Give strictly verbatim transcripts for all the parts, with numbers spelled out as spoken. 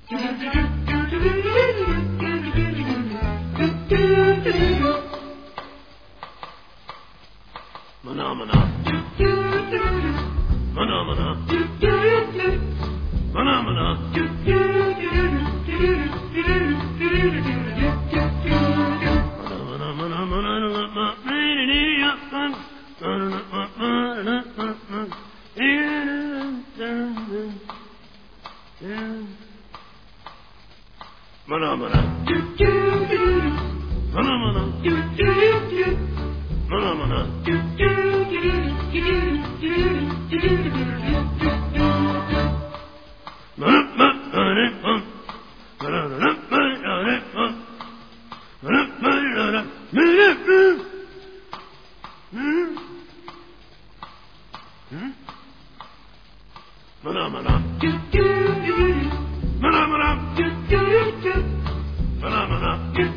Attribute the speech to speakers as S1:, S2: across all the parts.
S1: Phenomena. Phenomena. Phenomena. Phenomena. Phenomena. Phenomena. Phenomena. Phenomena. Phenomena.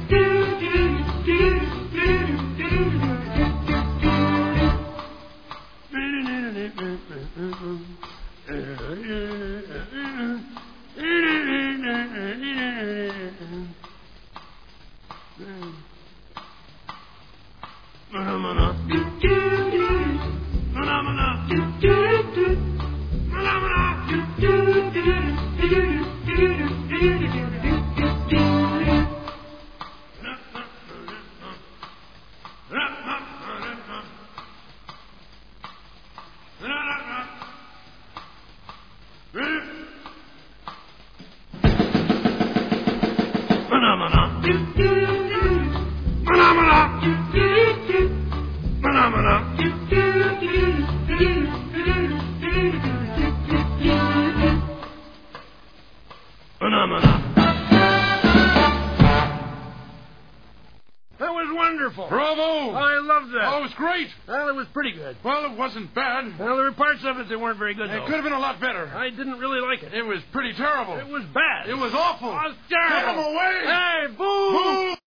S1: That was wonderful.
S2: Bravo!
S1: I loved that.
S2: Oh, it was great.
S1: Well, it was pretty good.
S2: Well, it wasn't bad.
S1: Well, there were parts of it that weren't very good,
S2: It
S1: though.
S2: could have been a lot better.
S1: I didn't really like it.
S2: It was pretty terrible.
S1: It was bad.
S2: It was awful.
S1: It was terrible.
S2: Get him away!
S1: Hey, boo!
S2: Boo!